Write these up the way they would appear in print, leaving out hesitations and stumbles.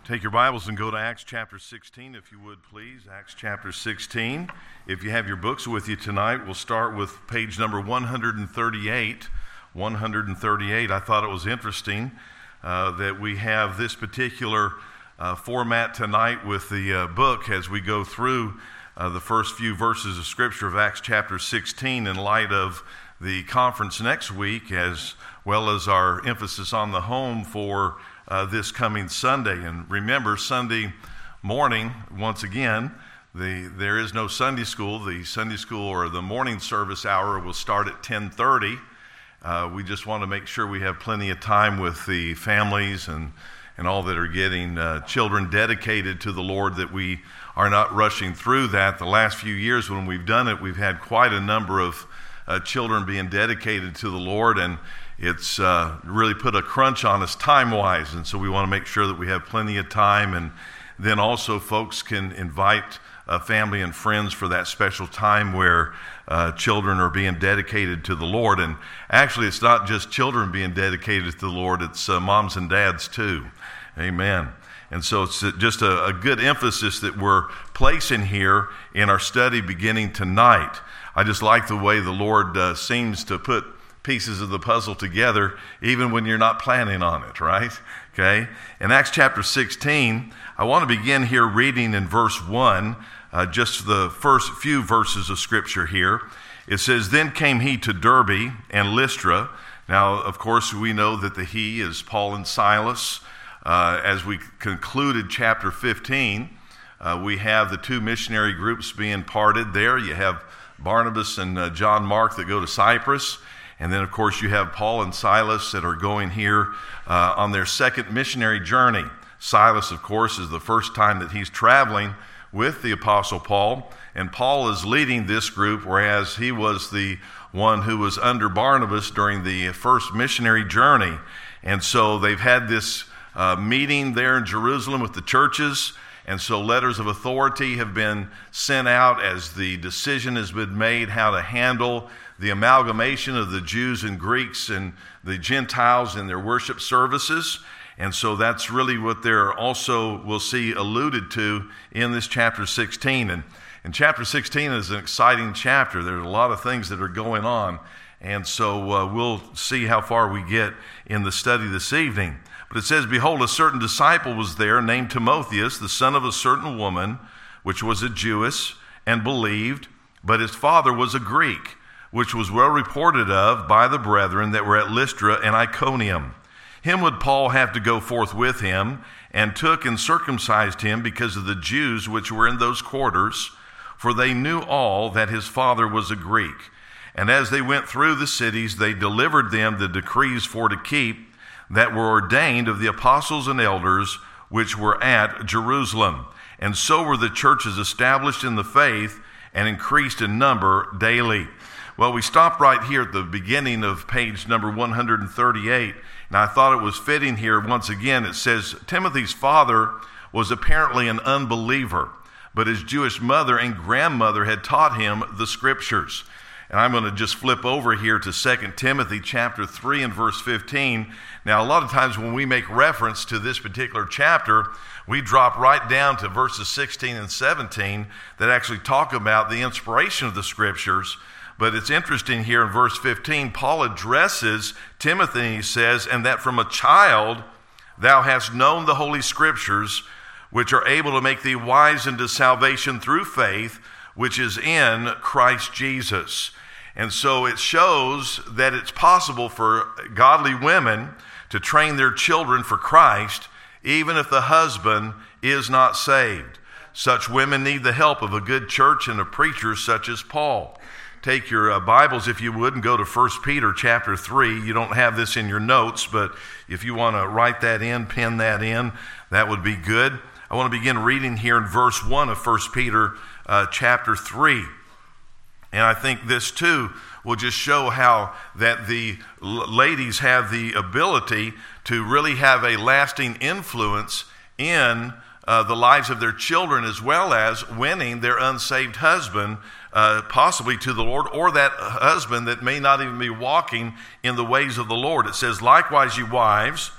Take your Bibles and go to Acts chapter 16, if you would, please. Acts chapter 16. If you have your books with you tonight, we'll start with page number 138. 138. I thought it was interesting that we have this particular format tonight with the book as we go through the first few verses of Scripture of Acts chapter 16 in light of the conference next week, as well as our emphasis on the home for this coming Sunday. And remember, Sunday morning, once again, there is no Sunday school. The Sunday school or the morning service hour will start at 10:30. We just want to make sure we have plenty of time with the families and all that are getting children dedicated to the Lord, that we are not rushing through that. The last few years when we've done it, we've had quite a number of children being dedicated to the Lord, and it's really put a crunch on us time-wise, and so we want to make sure that we have plenty of time, and then also folks can invite family and friends for that special time where children are being dedicated to the Lord. And actually, it's not just children being dedicated to the Lord, it's moms and dads too. Amen. And so it's just a good emphasis that we're placing here in our study beginning tonight. I just like the way the Lord seems to put pieces of the puzzle together, even when you're not planning on it, right? Okay. In Acts chapter 16, I want to begin here reading in verse 1, just the first few verses of Scripture here. It says, "Then came he to Derbe and Lystra." Now, of course, we know that the he is Paul and Silas. As we concluded chapter 15, we have the two missionary groups being parted there. You have Barnabas and John Mark that go to Cyprus. And then, of course, you have Paul and Silas that are going here on their second missionary journey. Silas, of course, is the first time that he's traveling with the Apostle Paul. And Paul is leading this group, whereas he was the one who was under Barnabas during the first missionary journey. And so they've had this meeting there in Jerusalem with the churches. And so letters of authority have been sent out as the decision has been made how to handle the amalgamation of the Jews and Greeks and the Gentiles in their worship services. And so that's really what they're also, we'll see, alluded to in this chapter 16. And chapter 16 is an exciting chapter. There's a lot of things that are going on. And so we'll see how far we get in the study this evening. But it says, "Behold, a certain disciple was there named Timotheus, the son of a certain woman, which was a Jewess, and believed, but his father was a Greek, which was well reported of by the brethren that were at Lystra and Iconium. Him would Paul have to go forth with him, and took and circumcised him because of the Jews which were in those quarters, for they knew all that his father was a Greek. And as they went through the cities, they delivered them the decrees for to keep, that were ordained of the apostles and elders which were at Jerusalem. And so were the churches established in the faith and increased in number daily." Well, we stopped right here at the beginning of page number 138, and I thought it was fitting here once again. It says, Timothy's father was apparently an unbeliever, but his Jewish mother and grandmother had taught him the Scriptures. And I'm going to just flip over here to 2 Timothy chapter 3 and verse 15. Now, a lot of times when we make reference to this particular chapter, we drop right down to verses 16 and 17 that actually talk about the inspiration of the Scriptures. But it's interesting here in verse 15, Paul addresses Timothy, and he says, "And that from a child thou hast known the Holy Scriptures, which are able to make thee wise unto salvation through faith, which is in Christ Jesus." And so it shows that it's possible for godly women to train their children for Christ, even if the husband is not saved. Such women need the help of a good church and of preachers such as Paul. Take your Bibles, if you would, and go to 1 Peter chapter 3. You don't have this in your notes, but if you want to write that in, pen that in, that would be good. I want to begin reading here in verse 1 of 1 Peter chapter 3. And I think this too will just show how that the ladies have the ability to really have a lasting influence in the lives of their children, as well as winning their unsaved husband possibly to the Lord, or that husband that may not even be walking in the ways of the Lord. It says, "Likewise, you wives,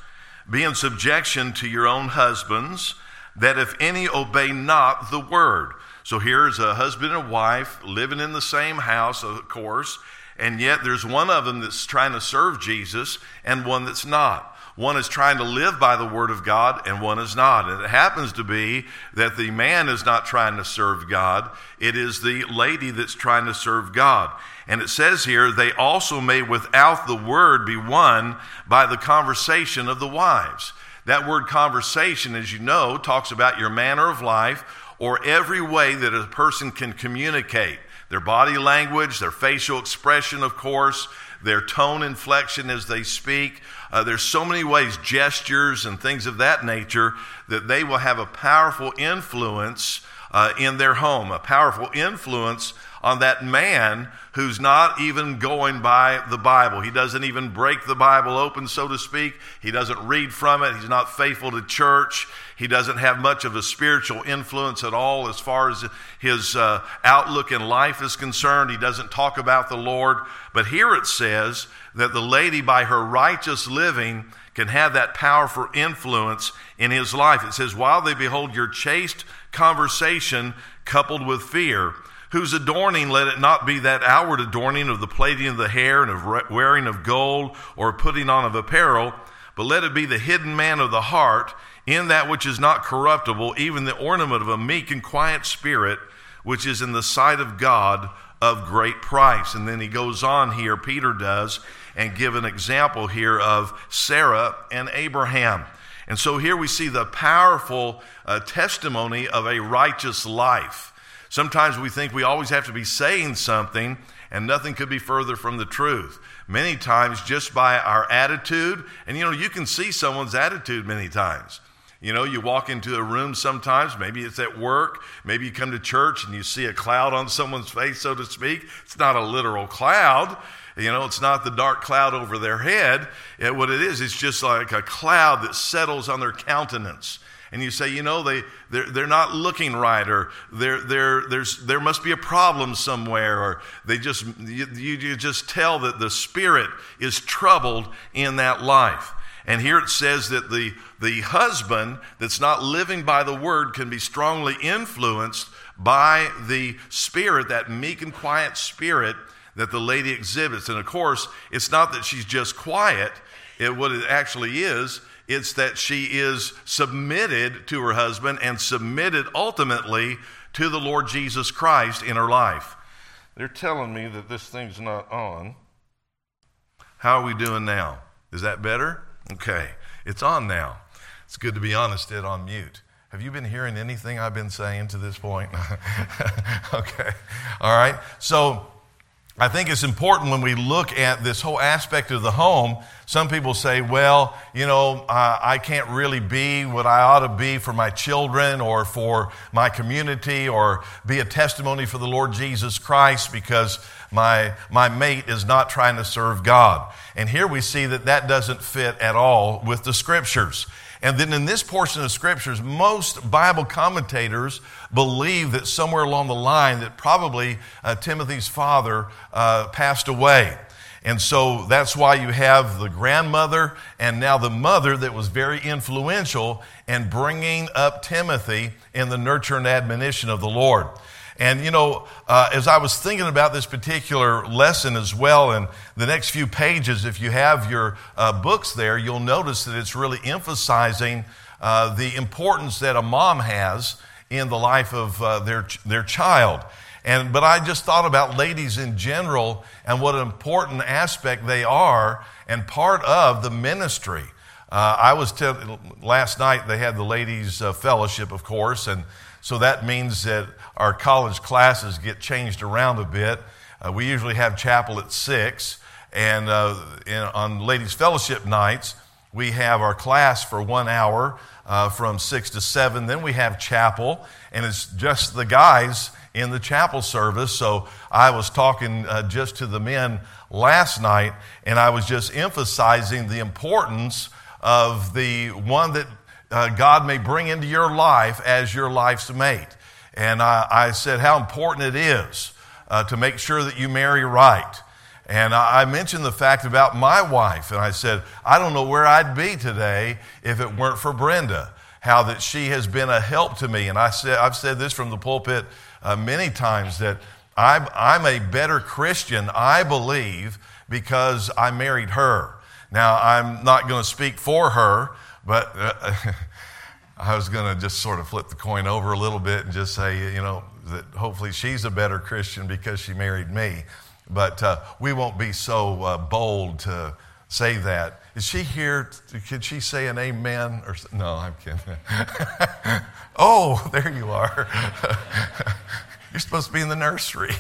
be in subjection to your own husbands, that if any obey not the word. So here's a husband and wife living in the same house, of course, and yet there's one of them that's trying to serve Jesus and one that's not. One is trying to live by the word of God and one is not. And it happens to be that the man is not trying to serve God. It is the lady that's trying to serve God. And it says here, they also may without the word be won by the conversation of the wives. That word conversation, as you know, talks about your manner of life or every way that a person can communicate. Their body language, their facial expression, of course, their tone inflection as they speak. There's so many ways, gestures and things of that nature, that they will have a powerful influence in their home, a powerful influence on that man who's not even going by the Bible. He doesn't even break the Bible open, so to speak. He doesn't read from it. He's not faithful to church. He doesn't have much of a spiritual influence at all as far as his outlook in life is concerned. He doesn't talk about the Lord. But here it says that the lady, by her righteous living, can have that powerful influence in his life. It says, while they behold your chaste conversation coupled with fear, whose adorning, let it not be that outward adorning of the plaiting of the hair and of wearing of gold or putting on of apparel, but let it be the hidden man of the heart, in that which is not corruptible, even the ornament of a meek and quiet spirit, which is in the sight of God of great price. And then he goes on here, Peter does, and give an example here of Sarah and Abraham. And so here we see the powerful testimony of a righteous life. Sometimes we think we always have to be saying something, and nothing could be further from the truth. Many times just by our attitude, and you can see someone's attitude many times. You walk into a room sometimes, maybe it's at work, maybe you come to church and you see a cloud on someone's face, so to speak. It's not a literal cloud. It's not the dark cloud over their head. What it is, it's just like a cloud that settles on their countenance. And you say, they're not looking right, or there must be a problem somewhere, or you just tell that the spirit is troubled in that life. And here it says that the husband that's not living by the word can be strongly influenced by the spirit, that meek and quiet spirit that the lady exhibits. And of course, it's not that she's just quiet. What it actually is, it's that she is submitted to her husband and submitted ultimately to the Lord Jesus Christ in her life. They're telling me that this thing's not on. How are we doing now? Is that better? Okay, it's on now. It's good to be on instead on mute. Have you been hearing anything I've been saying to this point? Okay, all right. So I think it's important when we look at this whole aspect of the home. Some people say, well, I can't really be what I ought to be for my children or for my community or be a testimony for the Lord Jesus Christ because my mate is not trying to serve God. And here we see that doesn't fit at all with the Scriptures. And then in this portion of Scriptures, most Bible commentators believe that somewhere along the line that probably Timothy's father passed away. And so that's why you have the grandmother and now the mother that was very influential in bringing up Timothy in the nurture and admonition of the Lord. And, as I was thinking about this particular lesson as well, and the next few pages, if you have your books there, you'll notice that it's really emphasizing the importance that a mom has in the life of their child. But I just thought about ladies in general and what an important aspect they are and part of the ministry. Last night they had the ladies' fellowship, of course, and so that means that our college classes get changed around a bit. We usually have chapel at 6, and on ladies' fellowship nights, we have our class for 1 hour from 6 to 7. Then we have chapel, and it's just the guys in the chapel service. So I was talking just to the men last night, and I was just emphasizing the importance of the one that God may bring into your life as your life's mate. And I said how important it is to make sure that you marry right. And I mentioned the fact about my wife, and I said, I don't know where I'd be today if it weren't for Brenda, how that she has been a help to me. And I've said this from the pulpit many times, that I'm a better Christian, I believe, because I married her. Now, I'm not going to speak for her, but I was going to just sort of flip the coin over a little bit and just say, that hopefully she's a better Christian because she married me. But we won't be so bold to say that. Is she here? Could she say an amen? No, I'm kidding. Oh, there you are. You're supposed to be in the nursery.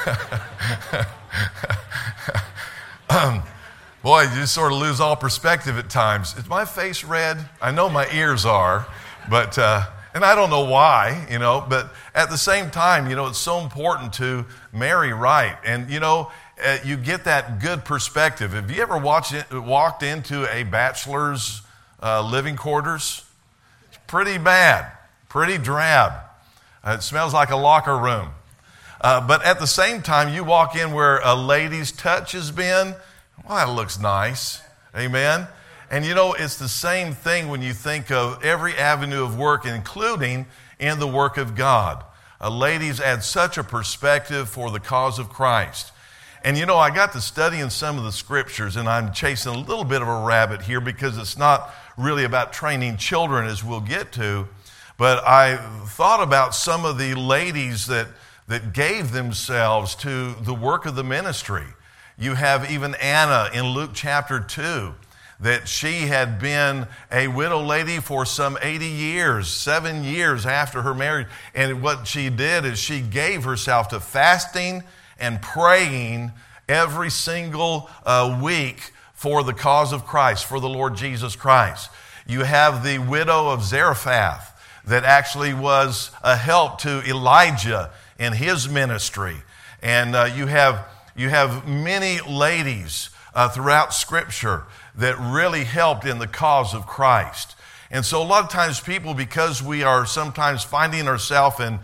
Boy, you just sort of lose all perspective at times. Is my face red? I know my ears are, but and I don't know why, but at the same time, it's so important to marry right. And, you get that good perspective. Have you ever walked into a bachelor's living quarters? It's pretty bad, pretty drab. It smells like a locker room. But at the same time, you walk in where a lady's touch has been. Well, that looks nice. Amen. And it's the same thing when you think of every avenue of work, including in the work of God. Ladies add such a perspective for the cause of Christ. And I got to studying some of the scriptures, and I'm chasing a little bit of a rabbit here because it's not really about training children, as we'll get to. But I thought about some of the ladies that gave themselves to the work of the ministry. You have even Anna in Luke chapter 2, that she had been a widow lady for some 80 years, 7 years after her marriage. And what she did is she gave herself to fasting and praying every single week for the cause of Christ, for the Lord Jesus Christ. You have the widow of Zarephath that actually was a help to Elijah in his ministry. And you have many ladies throughout Scripture that really helped in the cause of Christ. And so a lot of times people, because we are sometimes finding ourselves in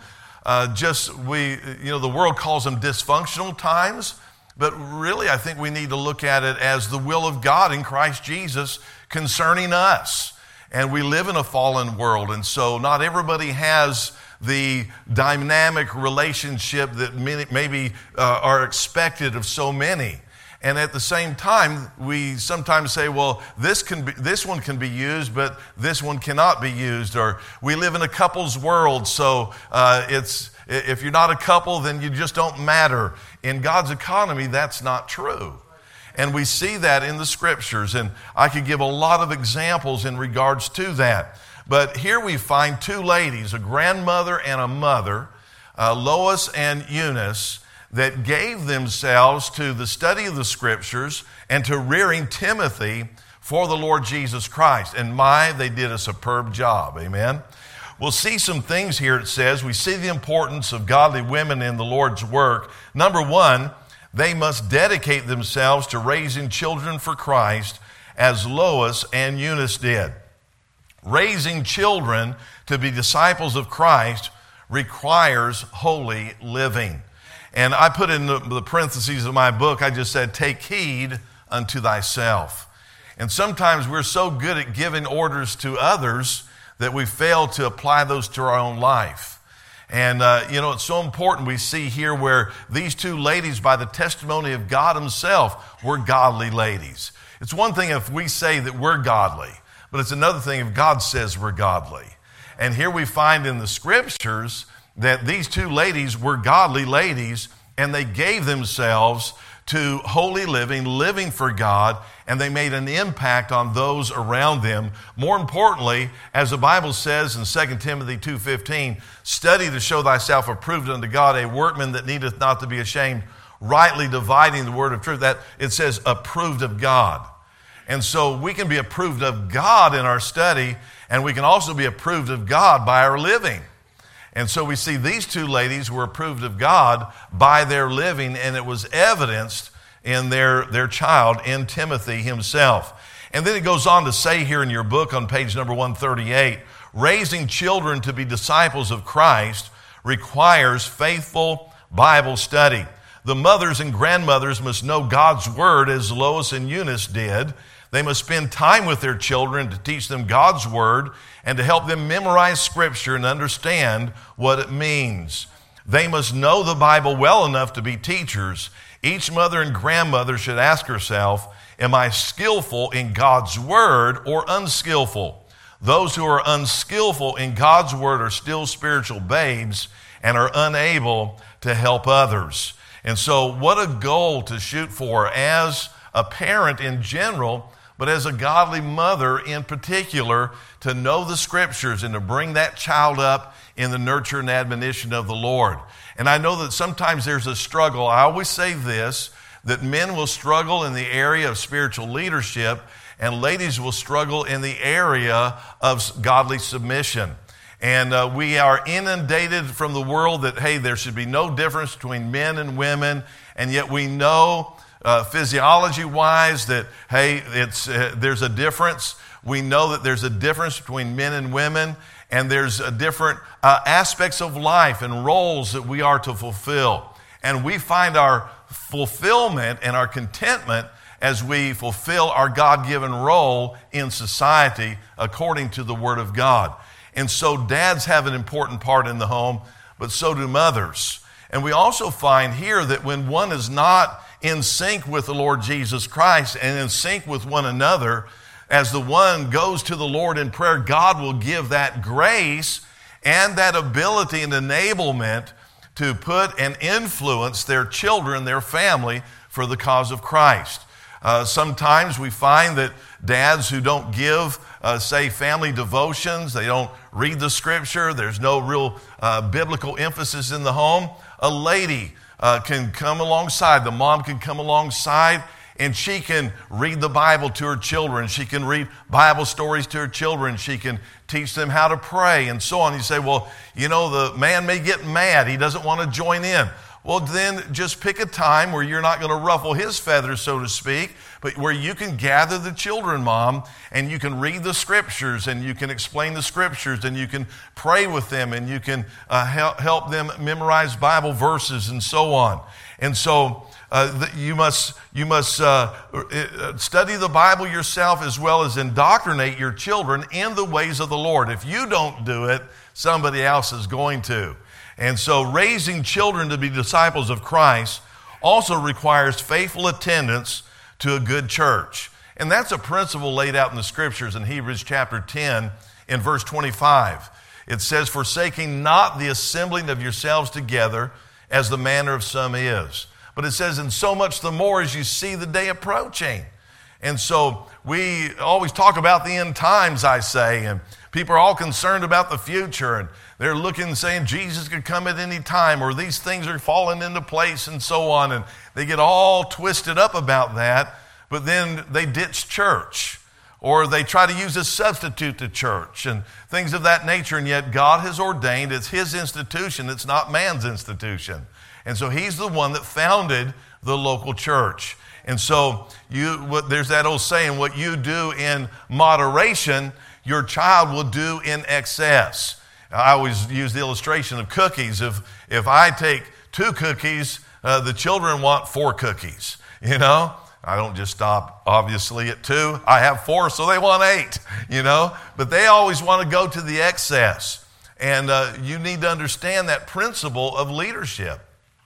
the world calls them dysfunctional times, but really I think we need to look at it as the will of God in Christ Jesus concerning us. And we live in a fallen world, and so not everybody has the dynamic relationship that maybe are expected of so many. And at the same time, we sometimes say, well, this one can be used, but this one cannot be used. Or we live in a couple's world, so if you're not a couple, then you just don't matter. In God's economy, that's not true. And we see that in the Scriptures, and I could give a lot of examples in regards to that. But here we find two ladies, a grandmother and a mother, Lois and Eunice, that gave themselves to the study of the Scriptures and to rearing Timothy for the Lord Jesus Christ. And they did a superb job. Amen. We'll see some things here. It says, we see the importance of godly women in the Lord's work. Number one, they must dedicate themselves to raising children for Christ, as Lois and Eunice did. Raising children to be disciples of Christ requires holy living. And I put in the parentheses of my book, I just said, take heed unto thyself. And sometimes we're so good at giving orders to others that we fail to apply those to our own life. And, it's so important. We see here where these two ladies, by the testimony of God himself, were godly ladies. It's one thing if we say that we're godly, but it's another thing if God says we're godly. And here we find in the Scriptures that these two ladies were godly ladies, and they gave themselves to holy living for God, and they made an impact on those around them. More importantly, as the Bible says in 2 Timothy 2:15, study to show thyself approved unto God, a workman that needeth not to be ashamed, rightly dividing the word of truth. That it says approved of God. And so we can be approved of God in our study, and we can also be approved of God by our living. And so we see these two ladies were approved of God by their living, and it was evidenced in their child, in Timothy himself. And then it goes on to say here in your book on page number 138, raising children to be disciples of Christ requires faithful Bible study. The mothers and grandmothers must know God's word as Lois and Eunice did. They must spend time with their children to teach them God's word and to help them memorize Scripture and understand what it means. They must know the Bible well enough to be teachers. Each mother and grandmother should ask herself, am I skillful in God's word or unskillful? Those who are unskillful in God's word are still spiritual babes and are unable to help others. And so what a goal to shoot for as a parent in general, but as a godly mother in particular, to know the Scriptures and to bring that child up in the nurture and admonition of the Lord. And I know that sometimes there's a struggle. I always say this, that men will struggle in the area of spiritual leadership, and ladies will struggle in the area of godly submission. And we are inundated from the world that, hey, there should be no difference between men and women, and yet we know physiology-wise that, hey, there's a difference. We know that there's a difference between men and women, and there's different aspects of life and roles that we are to fulfill. And we find our fulfillment and our contentment as we fulfill our God-given role in society according to the Word of God. And so dads have an important part in the home, but so do mothers. And we also find here that when one is not in sync with the Lord Jesus Christ and in sync with one another, as the one goes to the Lord in prayer, God will give that grace and that ability and enablement to put and influence their children, their family, for the cause of Christ. Sometimes we find that dads who don't give, say, family devotions, they don't read the Scripture, there's no real biblical emphasis in the home, a lady can come alongside, the mom can come alongside, and she can read the Bible to her children. She can read Bible stories to her children. She can teach them how to pray and so on. You say, well, you know, the man may get mad. He doesn't want to join in. Well, then just pick a time where you're not going to ruffle his feathers, so to speak, but where you can gather the children, Mom, and you can read the Scriptures, and you can explain the Scriptures, and you can pray with them, and you can help them memorize Bible verses and so on. And so you must study the Bible yourself as well as indoctrinate your children in the ways of the Lord. If you don't do it, somebody else is going to. And so raising children to be disciples of Christ also requires faithful attendance to a good church. And that's a principle laid out in the Scriptures in Hebrews chapter 10 in verse 25. It says, forsaking not the assembling of yourselves together as the manner of some is. But it says, and so much the more as you see the day approaching. And so we always talk about the end times, I say, and people are all concerned about the future, and they're looking and saying Jesus could come at any time, or these things are falling into place and so on, and they get all twisted up about that, but then they ditch church, or they try to use a substitute to church and things of that nature, and yet God has ordained, it's His institution, it's not man's institution. And so He's the one that founded the local church. And so there's that old saying, what you do in moderation, your child will do in excess. I always use the illustration of cookies. If I take 2 cookies, the children want 4 cookies. You know, I don't just stop, obviously, at 2. I have 4, so they want 8, you know. But they always want to go to the excess. And you need to understand that principle of leadership.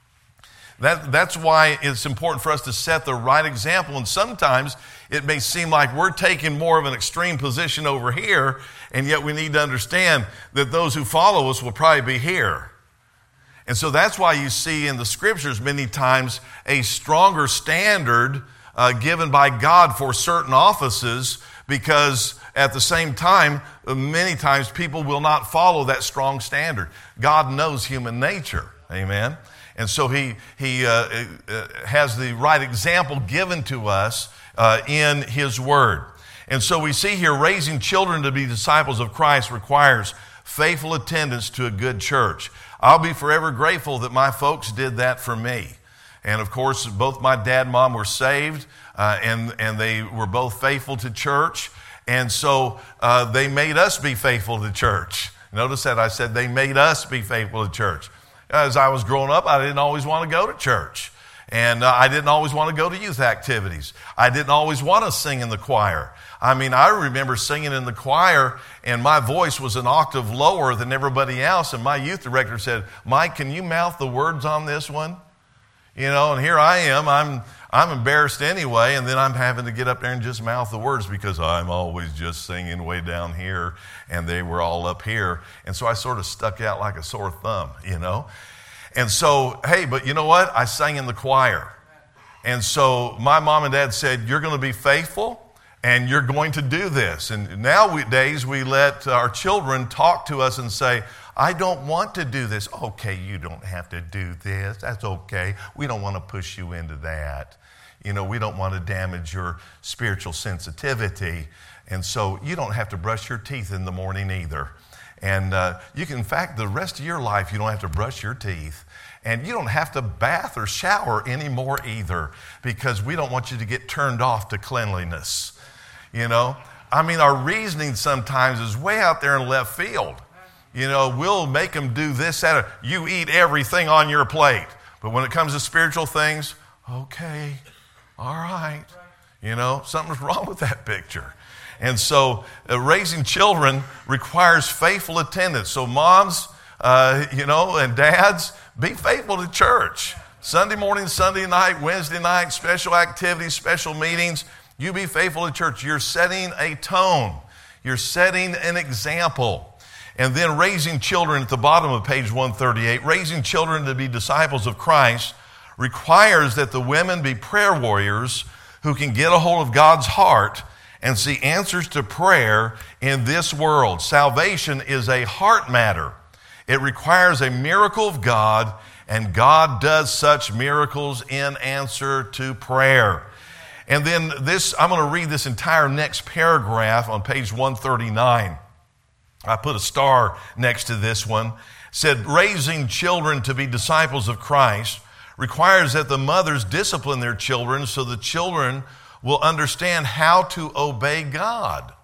That's why it's important for us to set the right example. And sometimes it may seem like we're taking more of an extreme position over here, and yet we need to understand that those who follow us will probably be here. And so that's why you see in the Scriptures many times a stronger standard given by God for certain offices, because at the same time, many times people will not follow that strong standard. God knows human nature. Amen. And so he has the right example given to us in His Word. And so we see here raising children to be disciples of Christ requires faithful attendance to a good church. I'll be forever grateful that my folks did that for me. And of course, both my dad and mom were saved, and they were both faithful to church. And so they made us be faithful to church. Notice that I said they made us be faithful to church. As I was growing up, I didn't always want to go to church. And I didn't always want to go to youth activities. I didn't always want to sing in the choir. I mean, I remember singing in the choir, and my voice was an octave lower than everybody else. And my youth director said, "Mike, can you mouth the words on this one?" You know, and here I am. I'm embarrassed anyway, and then I'm having to get up there and just mouth the words because I'm always just singing way down here, and they were all up here. And so I sort of stuck out like a sore thumb, you know. And so, hey, but you know what? I sang in the choir. And so my mom and dad said, "You're going to be faithful, and you're going to do this." And nowadays we let our children talk to us and say, "I don't want to do this." "Okay, you don't have to do this. That's okay. We don't want to push you into that. You know, we don't want to damage your spiritual sensitivity. And so you don't have to brush your teeth in the morning either. And you can, in fact, the rest of your life, you don't have to brush your teeth. And you don't have to bath or shower anymore either, because we don't want you to get turned off to cleanliness." You know, I mean, our reasoning sometimes is way out there in left field. You know, we'll make them do this, that, you eat everything on your plate. But when it comes to spiritual things, okay, all right. You know, something's wrong with that picture. And so raising children requires faithful attendance. So moms, you know, and dads, be faithful to church. Sunday morning, Sunday night, Wednesday night, special activities, special meetings. You be faithful to church. You're setting a tone. You're setting an example. And then raising children at the bottom of page 138, raising children to be disciples of Christ requires that the women be prayer warriors who can get a hold of God's heart and see answers to prayer in this world. Salvation is a heart matter. It requires a miracle of God, and God does such miracles in answer to prayer. And then this, I'm going to read this entire next paragraph on page 139. I put a star next to this one. It said, raising children to be disciples of Christ requires that the mothers discipline their children so the children will understand how to obey God.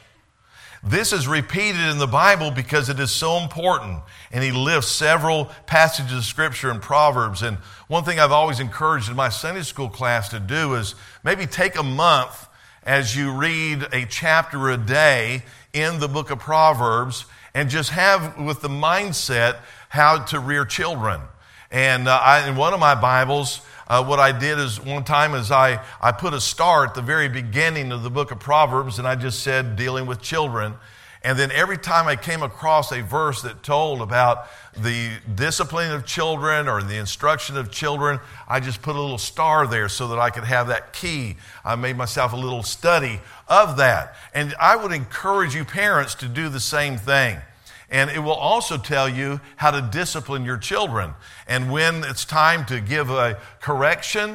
This is repeated in the Bible because it is so important. And he lists several passages of Scripture and Proverbs. And one thing I've always encouraged in my Sunday school class to do is maybe take a month as you read a chapter a day in the book of Proverbs and just have with the mindset how to rear children. And in one of my Bibles, what I did is one time is I put a star at the very beginning of the book of Proverbs, and I just said dealing with children. And then every time I came across a verse that told about the discipline of children or the instruction of children, I just put a little star there so that I could have that key. I made myself a little study of that. And I would encourage you parents to do the same thing. And it will also tell you how to discipline your children. And when it's time to give a correction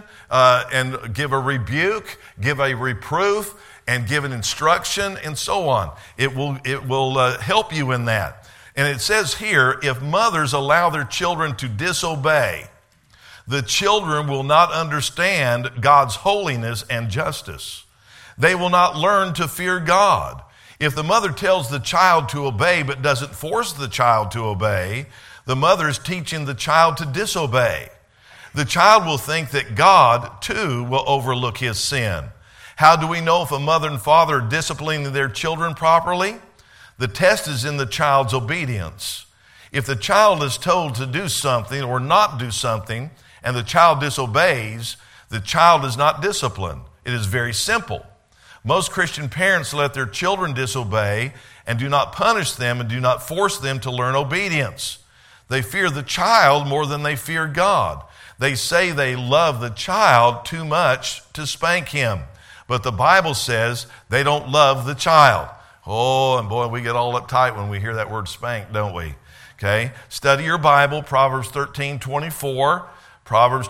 and give a rebuke, give a reproof, and give an instruction, and so on. It will help you in that. And it says here, if mothers allow their children to disobey, the children will not understand God's holiness and justice. They will not learn to fear God. If the mother tells the child to obey but doesn't force the child to obey, the mother is teaching the child to disobey. The child will think that God, too, will overlook his sin. How do we know if a mother and father are disciplining their children properly? The test is in the child's obedience. If the child is told to do something or not do something, and the child disobeys, the child is not disciplined. It is very simple. Most Christian parents let their children disobey and do not punish them and do not force them to learn obedience. They fear the child more than they fear God. They say they love the child too much to spank him. But the Bible says they don't love the child. Oh, and boy, we get all uptight when we hear that word spank, don't we? Okay, study your Bible, Proverbs 13:24, Proverbs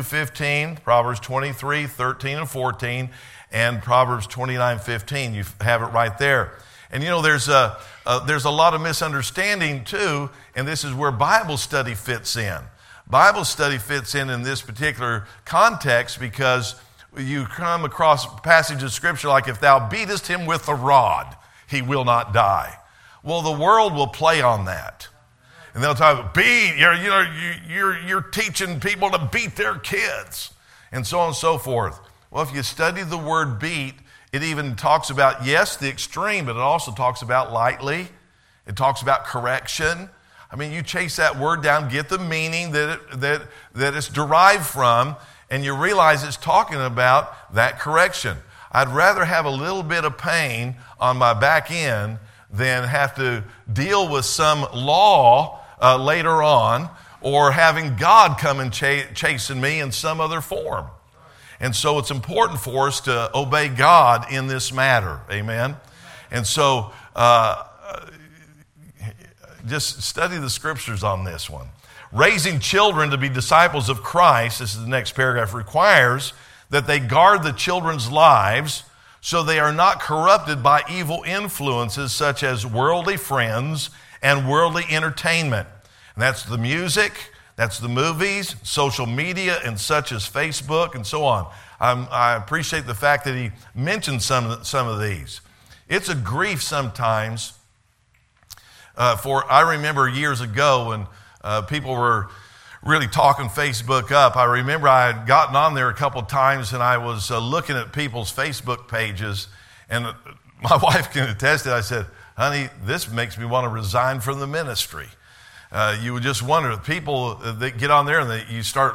22:15, Proverbs 23:13 and 14, and Proverbs 29:15. You have it right there. And you know, there's a lot of misunderstanding too, and this is where Bible study fits in. Bible study fits in this particular context because you come across a passage of Scripture like, if thou beatest him with a rod, he will not die. Well, the world will play on that. And they'll talk about beat. You're teaching people to beat their kids, and so on and so forth. Well, if you study the word beat, it even talks about, yes, the extreme, but it also talks about lightly. It talks about correction. I mean, you chase that word down, get the meaning that it's derived from, and you realize it's talking about that correction. I'd rather have a little bit of pain on my back end than have to deal with some law later on, or having God come and chasten me in some other form. And so it's important for us to obey God in this matter. Amen? And so just study the scriptures on this one. Raising children to be disciples of Christ, this is the next paragraph, requires that they guard the children's lives so they are not corrupted by evil influences such as worldly friends and worldly entertainment. And that's the music, that's the movies, social media, and such as Facebook and so on. I appreciate the fact that he mentioned some of these. It's a grief sometimes. I remember years ago when people were really talking Facebook up. I remember I had gotten on there a couple of times and I was looking at people's Facebook pages, and my wife can attest to it. I said, honey, this makes me want to resign from the ministry. You would just wonder, people that get on there and you start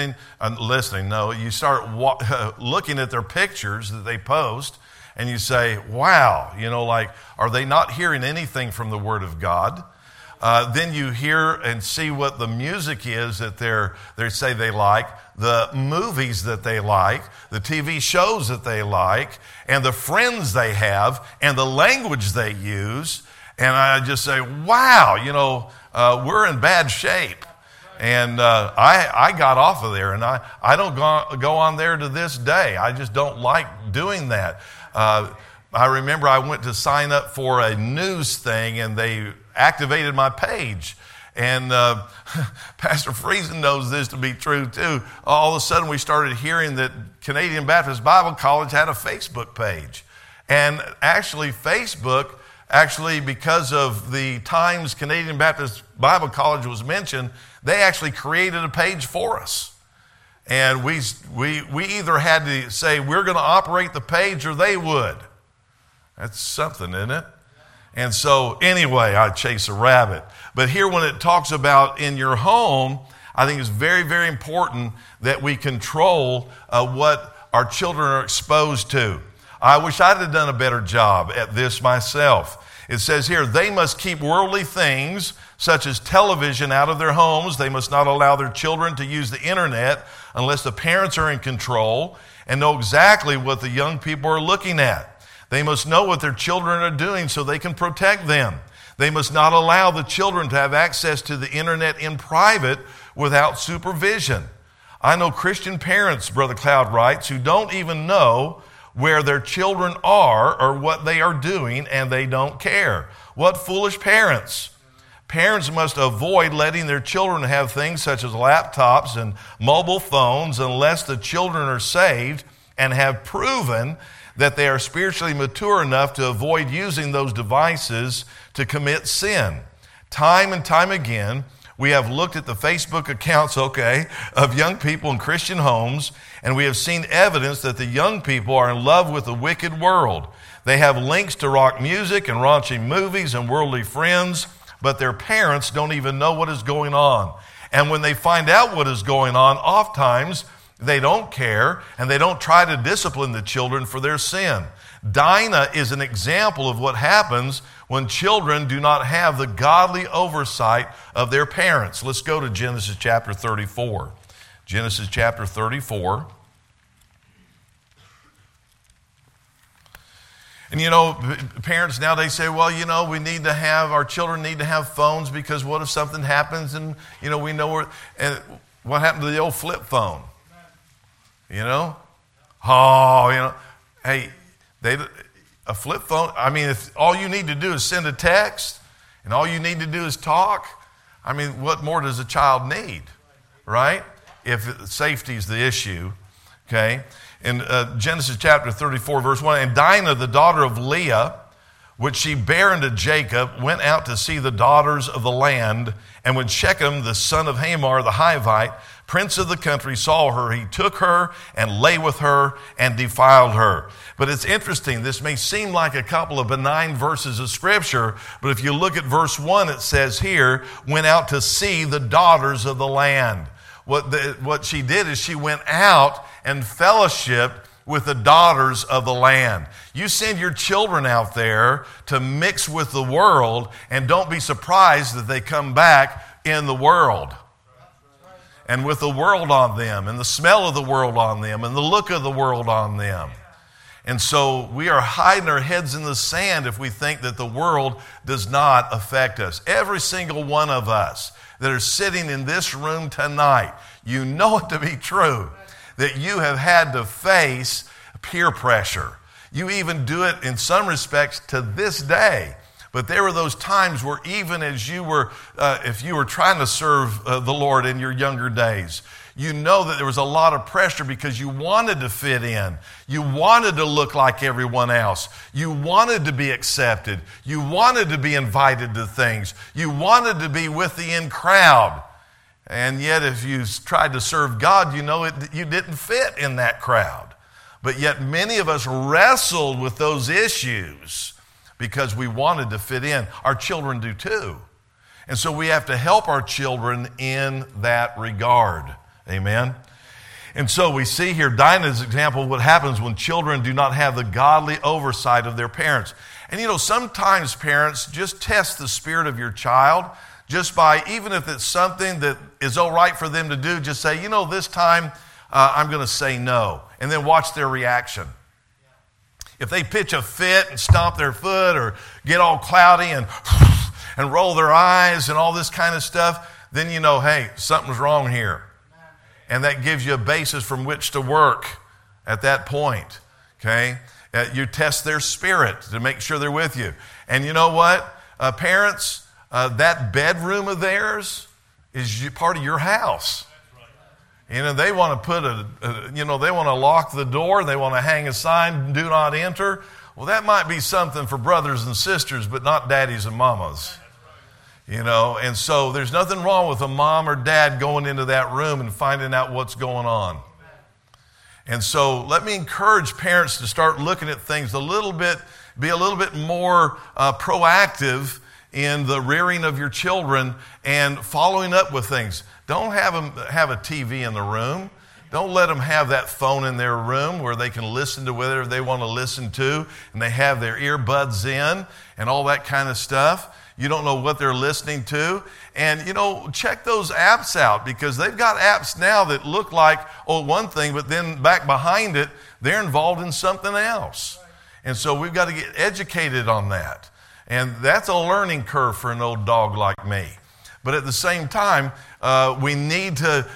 you start looking at their pictures that they post, and you say, wow, are they not hearing anything from the Word of God? Then you hear and see what the music is that they say they like, the movies that they like, the TV shows that they like, and the friends they have, and the language they use. And I just say, wow, we're in bad shape. And I got off of there, and I don't go on there to this day. I just don't like doing that. I remember I went to sign up for a news thing, and they activated my page. And Pastor Friesen knows this to be true too. All of a sudden we started hearing that Canadian Baptist Bible College had a Facebook page. And actually Facebook, because of the times Canadian Baptist Bible College was mentioned, they actually created a page for us. And we either had to say we're going to operate the page or they would. That's something, isn't it? And so anyway, I chase a rabbit. But here when it talks about in your home, I think it's very, very important that we control what our children are exposed to. I wish I'd have done a better job at this myself. It says here, they must keep worldly things such as television out of their homes. They must not allow their children to use the internet unless the parents are in control and know exactly what the young people are looking at. They must know what their children are doing so they can protect them. They must not allow the children to have access to the internet in private without supervision. I know Christian parents, Brother Cloud writes, who don't even know where their children are or what they are doing, and they don't care. What foolish parents! Parents must avoid letting their children have things such as laptops and mobile phones unless the children are saved and have proven that they are spiritually mature enough to avoid using those devices to commit sin. Time and time again, we have looked at the Facebook accounts, of young people in Christian homes, and we have seen evidence that the young people are in love with the wicked world. They have links to rock music and raunchy movies and worldly friends, but their parents don't even know what is going on. And when they find out what is going on, oftentimes they don't care, and they don't try to discipline the children for their sin. Dinah is an example of what happens when children do not have the godly oversight of their parents. Let's go to Genesis chapter 34. Genesis chapter 34. And parents nowadays say, well, our children need to have phones because what if something happens and, we know where, and what happened to the old flip phone? Hey, a flip phone, if all you need to do is send a text and all you need to do is talk, what more does a child need, right? If safety is the issue, okay? In Genesis chapter 34, verse 1, and Dinah, the daughter of Leah, which she bare unto Jacob, went out to see the daughters of the land. And when Shechem, the son of Hamor the Hivite, prince of the country, saw her, he took her and lay with her and defiled her. But it's interesting. This may seem like a couple of benign verses of Scripture, but if you look at verse 1, it says here, went out to see the daughters of the land. What she did is she went out and fellowshiped with the daughters of the land. You send your children out there to mix with the world, and don't be surprised that they come back in the world. And with the world on them, and the smell of the world on them, and the look of the world on them. And so we are hiding our heads in the sand if we think that the world does not affect us. Every single one of us that are sitting in this room tonight, you know it to be true, that you have had to face peer pressure. You even do it in some respects to this day. But there were those times where even as you were, if you were trying to serve the Lord in your younger days, you know that there was a lot of pressure because you wanted to fit in. You wanted to look like everyone else. You wanted to be accepted. You wanted to be invited to things. You wanted to be with the in crowd. And yet if you tried to serve God, you know you didn't fit in that crowd. But yet many of us wrestled with those issues because we wanted to fit in. Our children do too. And so we have to help our children in that regard. Amen? And so we see here Dinah's example of what happens when children do not have the godly oversight of their parents. And sometimes parents just test the spirit of your child just by, even if it's something that is all right for them to do, just say, this time I'm going to say no. And then watch their reaction. If they pitch a fit and stomp their foot or get all cloudy and roll their eyes and all this kind of stuff, then hey, something's wrong here. And that gives you a basis from which to work at that point, okay? You test their spirit to make sure they're with you. And you know what? Parents, that bedroom of theirs is part of your house. They want to put they want to lock the door. They want to hang a sign, do not enter. Well, that might be something for brothers and sisters, but not daddies and mamas. And so there's nothing wrong with a mom or dad going into that room and finding out what's going on. And so let me encourage parents to start looking at things be a little bit more proactive in the rearing of your children and following up with things. Don't have them have a TV in the room. Don't let them have that phone in their room where they can listen to whatever they want to listen to, and they have their earbuds in and all that kind of stuff. You don't know what they're listening to. And, check those apps out, because they've got apps now that look like, one thing, but then back behind it, they're involved in something else. And so we've got to get educated on that. And that's a learning curve for an old dog like me. But at the same time, we need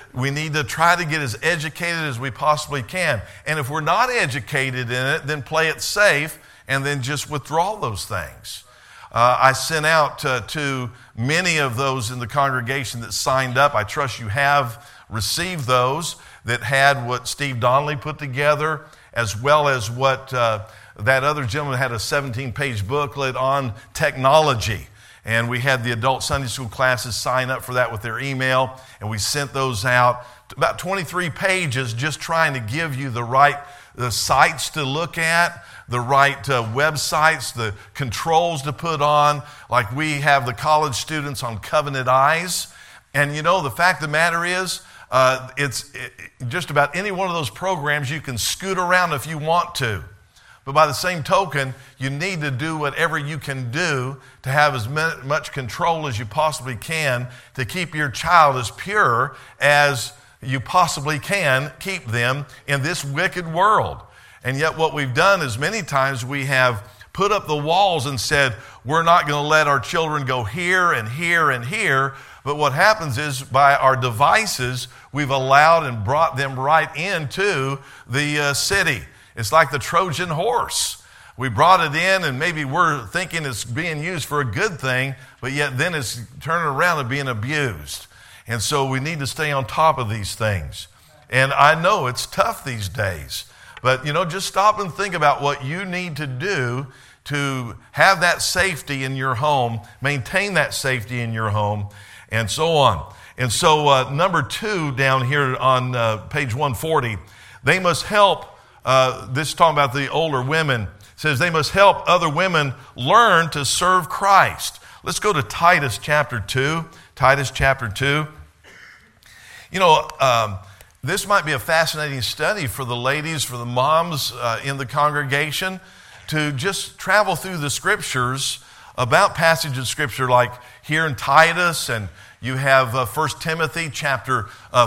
to try to get as educated as we possibly can. And if we're not educated in it, then play it safe and then just withdraw those things. I sent out to many of those in the congregation that signed up. I trust you have received those that had what Steve Donnelly put together, as well as what that other gentleman had, a 17-page booklet on technology. And we had the adult Sunday school classes sign up for that with their email, and we sent those out. About 23 pages just trying to give you the sites to look at, the right websites, the controls to put on. Like we have the college students on Covenant Eyes. And the fact of the matter is, it's just about any one of those programs you can scoot around if you want to. But by the same token, you need to do whatever you can do to have as much control as you possibly can to keep your child as pure as you possibly can keep them in this wicked world. And yet what we've done is many times we have put up the walls and said, we're not going to let our children go here and here and here. But what happens is by our devices, we've allowed and brought them right into the city. It's like the Trojan horse. We brought it in, and maybe we're thinking it's being used for a good thing, but yet then it's turning around and being abused. And so we need to stay on top of these things. And I know it's tough these days, but just stop and think about what you need to do to have that safety in your home, maintain that safety in your home, and so on. And so number 2 down here on page 140, they must help, this is talking about the older women, says they must help other women learn to serve Christ. Let's go to Titus chapter 2. Titus chapter 2. You know, this might be a fascinating study for the ladies, for the moms in the congregation, to just travel through the scriptures about passages of scripture like here in Titus, and you have 1 Timothy chapter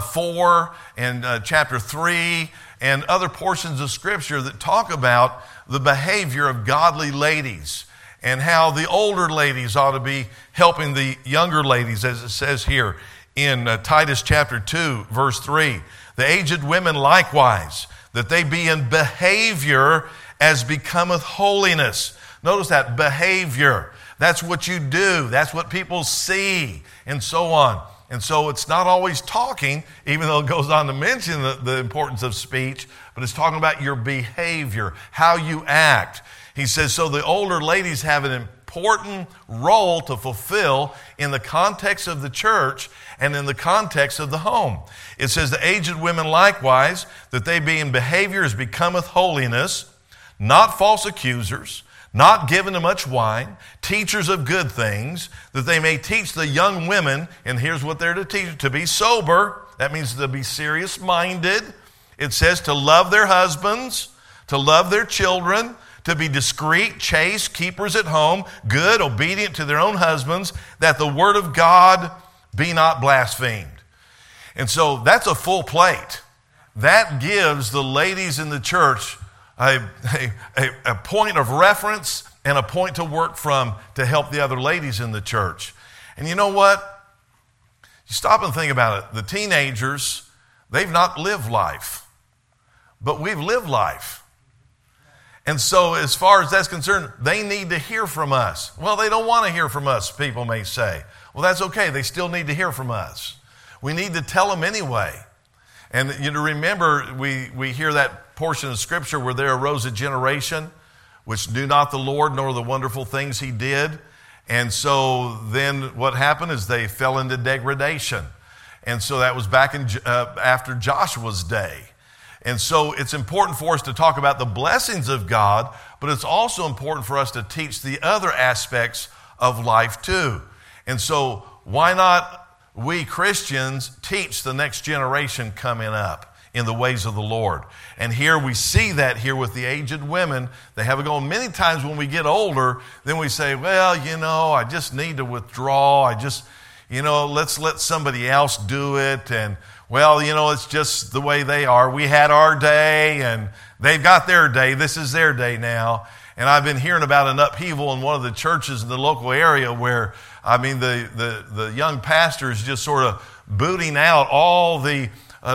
4 and chapter 3 and other portions of scripture that talk about the behavior of godly ladies and how the older ladies ought to be helping the younger ladies, as it says here in Titus chapter 2, verse 3. The aged women likewise, that they be in behavior as becometh holiness. Notice that, behavior. That's what you do. That's what people see, and so on. And so it's not always talking, even though it goes on to mention the importance of speech, but it's talking about your behavior, how you act. He says, so the older ladies have an important role to fulfill in the context of the church and in the context of the home. It says, the aged women likewise, that they be in behavior as becometh holiness, not false accusers, not given to much wine, teachers of good things, that they may teach the young women, and here's what they're to teach, to be sober. That means to be serious-minded. It says to love their husbands, to love their children, to be discreet, chaste, keepers at home, good, obedient to their own husbands, that the word of God be not blasphemed. And so that's a full plate. That gives the ladies in the church a point of reference and a point to work from to help the other ladies in the church. And you know what? You stop and think about it. The teenagers, they've not lived life, but we've lived life. And so as far as that's concerned, they need to hear from us. Well, they don't want to hear from us, people may say. Well, that's okay. They still need to hear from us. We need to tell them anyway. And you know, remember, we hear that portion of Scripture where there arose a generation which knew not the Lord nor the wonderful things He did. And so then what happened is they fell into degradation. And so that was back in after Joshua's day. And so it's important for us to talk about the blessings of God, but it's also important for us to teach the other aspects of life too. And so why not we Christians teach the next generation coming up in the ways of the Lord? And here we see that here with the aged women. They have it going. Many times when we get older, then we say, well, you know, I just need to withdraw. I just, you know, let's let somebody else do it. And, well, you know, it's just the way they are. We had our day and they've got their day. This is their day now. And I've been hearing about an upheaval in one of the churches in the local area where, I mean, the young pastor is just sort of booting out all the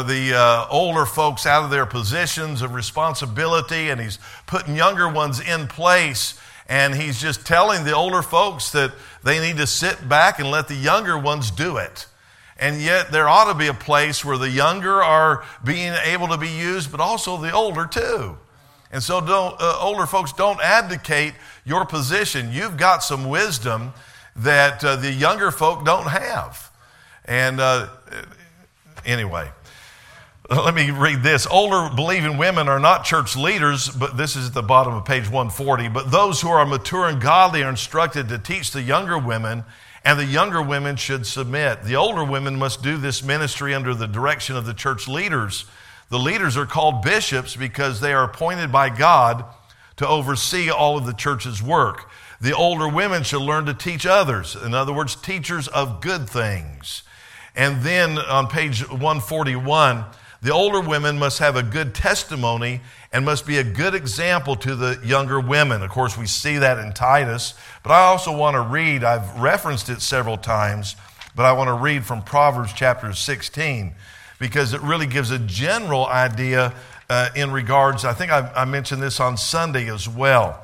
older folks out of their positions of responsibility, and he's putting younger ones in place, and he's just telling the older folks that they need to sit back and let the younger ones do it. And yet there ought to be a place where the younger are being able to be used, but also the older too. And so older folks, don't abdicate your position. You've got some wisdom that the younger folk don't have. And anyway, let me read this. Older believing women are not church leaders, but this is at the bottom of page 140. But those who are mature and godly are instructed to teach the younger women, and the younger women should submit. The older women must do this ministry under the direction of the church leaders. The leaders are called bishops because they are appointed by God to oversee all of the church's work. The older women should learn to teach others. In other words, teachers of good things. And then on page 141, the older women must have a good testimony and must be a good example to the younger women. Of course, we see that in Titus. But I also want to read, I've referenced it several times, but I want to read from Proverbs chapter 16. Because it really gives a general idea in regards, I think I mentioned this on Sunday as well.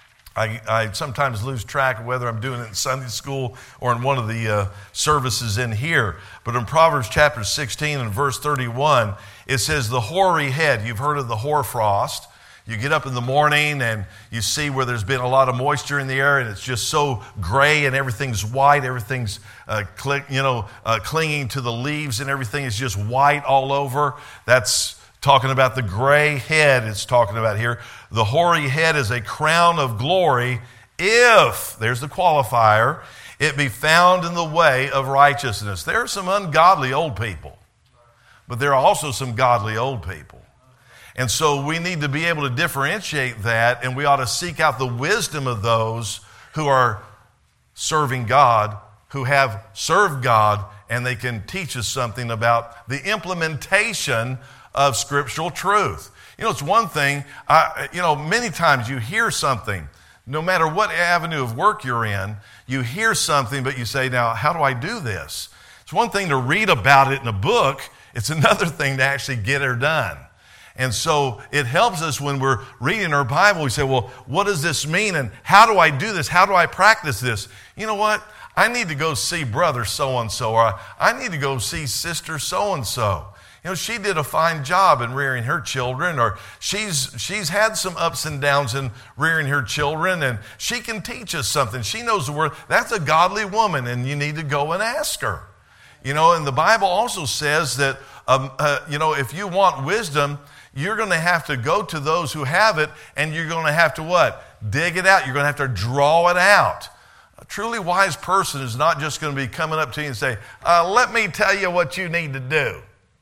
I sometimes lose track of whether I'm doing it in Sunday school or in one of the services in here. But in Proverbs chapter 16 and verse 31, it says, the hoary head, you've heard of the hoarfrost. You get up in the morning and you see where there's been a lot of moisture in the air and it's just so gray and everything's white, everything's clinging to the leaves and everything is just white all over. That's talking about the gray head it's talking about here. The hoary head is a crown of glory if, there's the qualifier, it be found in the way of righteousness. There are some ungodly old people, but there are also some godly old people. And so we need to be able to differentiate that, and we ought to seek out the wisdom of those who are serving God, who have served God, and they can teach us something about the implementation of scriptural truth. It's one thing, many times you hear something, no matter what avenue of work you're in, you hear something, but you say, now, how do I do this? It's one thing to read about it in a book. It's another thing to actually get it done. And so it helps us when we're reading our Bible. We say, well, what does this mean? And how do I do this? How do I practice this? You know what? I need to go see brother so-and-so, or I need to go see sister so-and-so. She did a fine job in rearing her children, or she's had some ups and downs in rearing her children, and she can teach us something. She knows the word. That's a godly woman, and you need to go and ask her. And the Bible also says that, if you want wisdom, you're going to have to go to those who have it, and you're going to have to what? Dig it out. You're going to have to draw it out. A truly wise person is not just going to be coming up to you and say, let me tell you what you need to do.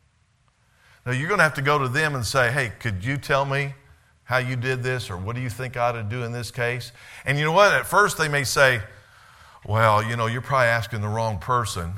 No, you're going to have to go to them and say, hey, could you tell me how you did this, or what do you think I ought to do in this case? And you know what? At first they may say, well, you're probably asking the wrong person.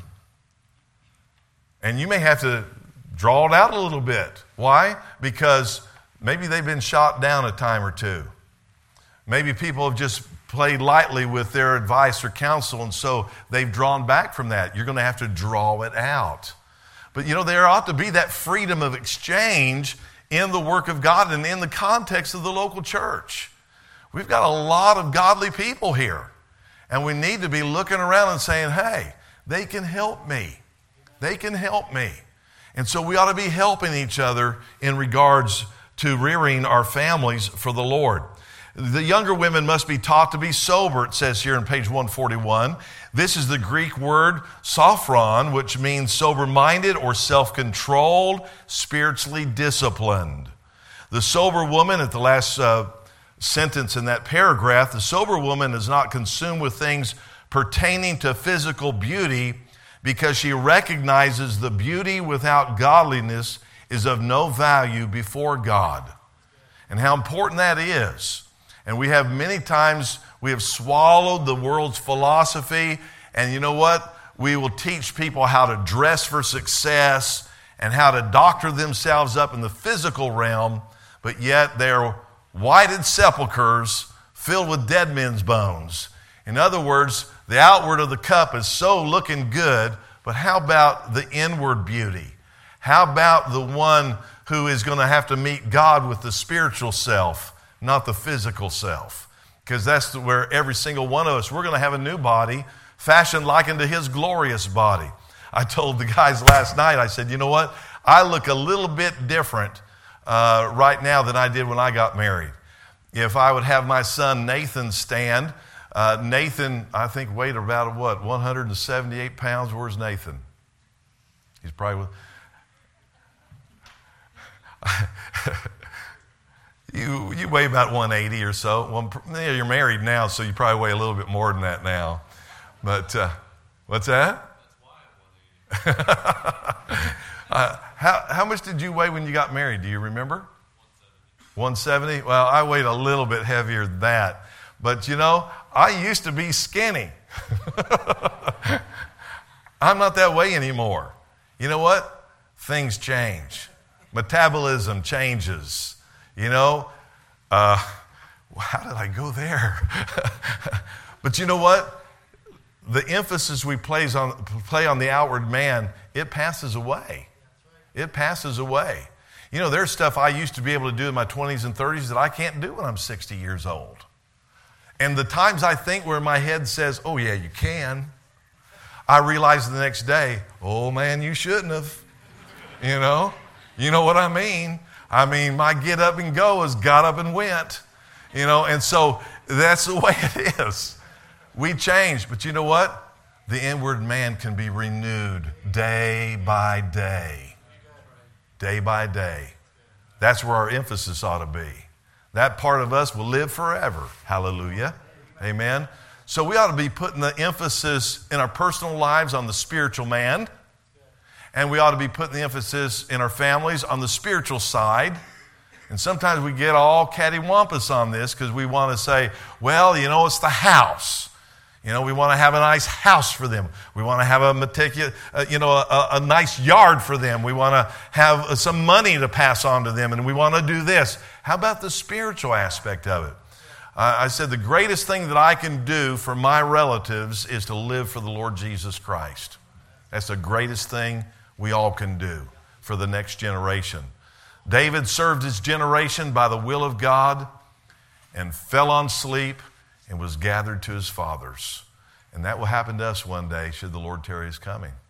And you may have to draw it out a little bit. Why? Because maybe they've been shot down a time or two. Maybe people have just played lightly with their advice or counsel, and so they've drawn back from that. You're going to have to draw it out. But there ought to be that freedom of exchange in the work of God and in the context of the local church. We've got a lot of godly people here, and we need to be looking around and saying, hey, they can help me. They can help me. And so we ought to be helping each other in regards to rearing our families for the Lord. The younger women must be taught to be sober, it says here on page 141. This is the Greek word sophron, which means sober-minded or self-controlled, spiritually disciplined. The sober woman, at the last sentence in that paragraph, the sober woman is not consumed with things pertaining to physical beauty, because she recognizes the beauty without godliness is of no value before God. And how important that is. And we have many times, we have swallowed the world's philosophy, and you know what? We will teach people how to dress for success and how to doctor themselves up in the physical realm, but yet they're whited sepulchres filled with dead men's bones. In other words, the outward of the cup is so looking good, but how about the inward beauty? How about the one who is going to have to meet God with the spiritual self, not the physical self? Because that's where every single one of us, we're going to have a new body fashioned like unto his glorious body. I told the guys last night, I said, you know what? I look a little bit different right now than I did when I got married. If I would have my son Nathan stand, Nathan, I think, weighed about, 178 pounds. Where's Nathan? He's probably... You weigh about 180 or so. You're married now, so you probably weigh a little bit more than that now. But what's that? That's why. How much did you weigh when you got married? Do you remember? 170. Well, I weighed a little bit heavier than that. But I used to be skinny. I'm not that way anymore. You know what? Things change. Metabolism changes. How did I go there? But you know what? The emphasis we play on the outward man, it passes away. It passes away. There's stuff I used to be able to do in my 20s and 30s that I can't do when I'm 60 years old. And the times I think where my head says, oh yeah, you can, I realize the next day, oh man, you shouldn't have. You know what I mean? I mean, my get up and go is got up and went, and so that's the way it is. We change, but you know what? The inward man can be renewed day by day. Day by day. That's where our emphasis ought to be. That part of us will live forever. Hallelujah. Amen. So we ought to be putting the emphasis in our personal lives on the spiritual man. And we ought to be putting the emphasis in our families on the spiritual side. And sometimes we get all cattywampus on this because we want to say, well, it's the house. We want to have a nice house for them. We want to have a a nice yard for them. We want to have some money to pass on to them, and we want to do this. How about the spiritual aspect of it? I said the greatest thing that I can do for my relatives is to live for the Lord Jesus Christ. That's the greatest thing we all can do for the next generation. David served his generation by the will of God and fell on sleep and was gathered to his fathers. And that will happen to us one day should the Lord tarry his coming.